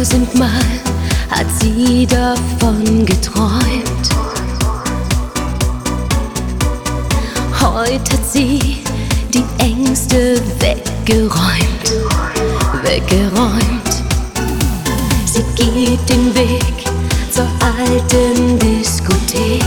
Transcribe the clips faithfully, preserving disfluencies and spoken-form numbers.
Tausendmal hat sie davon geträumt. Heute hat sie die Ängste weggeräumt, weggeräumt. Sie geht den Weg zur alten Diskothek.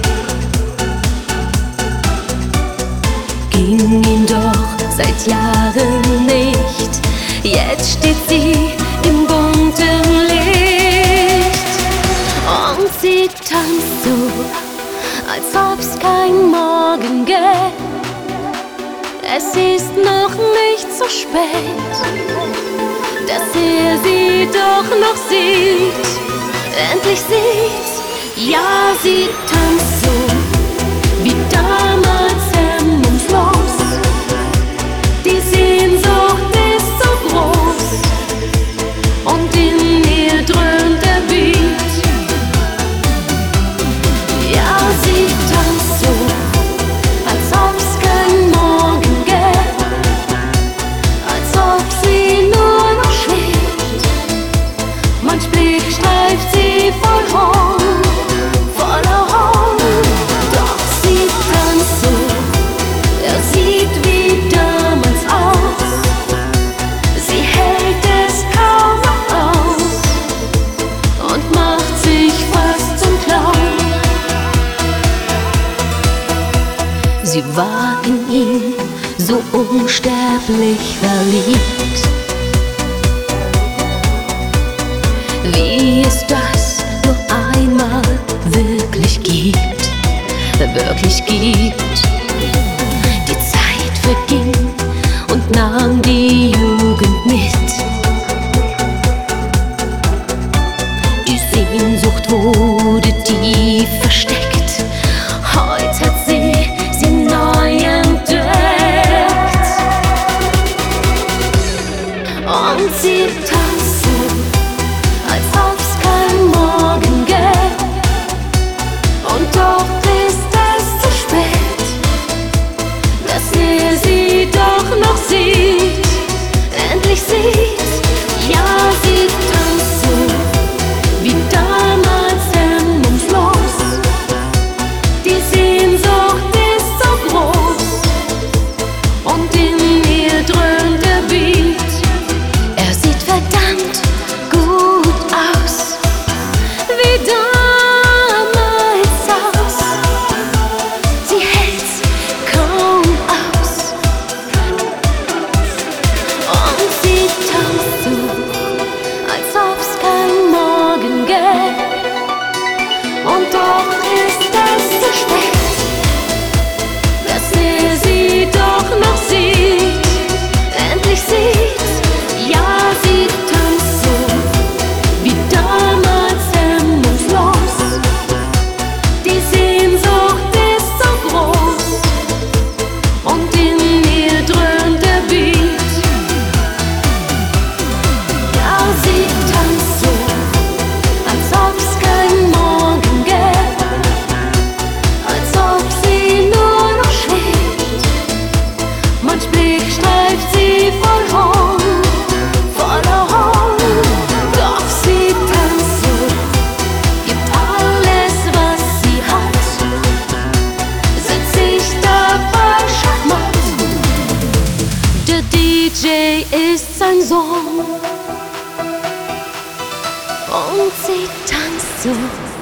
Ging ihm doch seit Jahren nicht. Jetzt steht sie im bunten Licht und sie tanzt so, als ob's kein Morgen gäbe. Es ist noch nicht so spät, dass er sie doch noch sieht, endlich sieht. Ja, sie tanzt so wie damals hemmungslos. Die Sehnsucht ist so groß und in ihr dröhnt der Beat. Ja, sie tanzt so, als ob's kein Morgen gäbe, als ob sie nur noch schwebt. Manch Blick streift sie voll Horn, voller Horn. Doch sie tanzt so, er sieht wie damals aus. Sie hält es kaum noch aus und macht sich fast zum Clown. Sie war in ihn so unsterblich verliebt. Wie es das nur einmal wirklich gibt, wirklich gibt. Die Zeit verging und nahm die Jugend mit. Die Sehnsucht wurde tief versteckt. Heute hat sie sie neu entdeckt. Und sie tanzt so, als ob's kein Morgen gäbe. Und doch ist es zu spät, dass er sie doch noch sieht, endlich sieht. Ja, sie tanzt so wie damals hemmungslos. Die Sehnsucht ist so groß und in ihr dröhnt der Beat. Er sieht verdammt gut aus, wie damals aus. Sie hält's kaum aus und sie tanzt so, als ob's kein Morgen gäbe. Und doch ist es zu spät, dass er sie doch noch sieht, endlich sieht. Ja, sie tanzt so wie damals hemmungslos. Die Sehnsucht ist so groß und in ihr dröhnt der Beat. Ja, sie tanzt so, als ob's kein Morgen gäbe, als ob sie nur noch schwebt. Manch Blick streift sie voll Horn, voller Horn. Doch sie tanzt so, gibt alles, was sie hat, setzt sich dabei schachmatt. Der D J ist sein Sohn und sie tanzt so,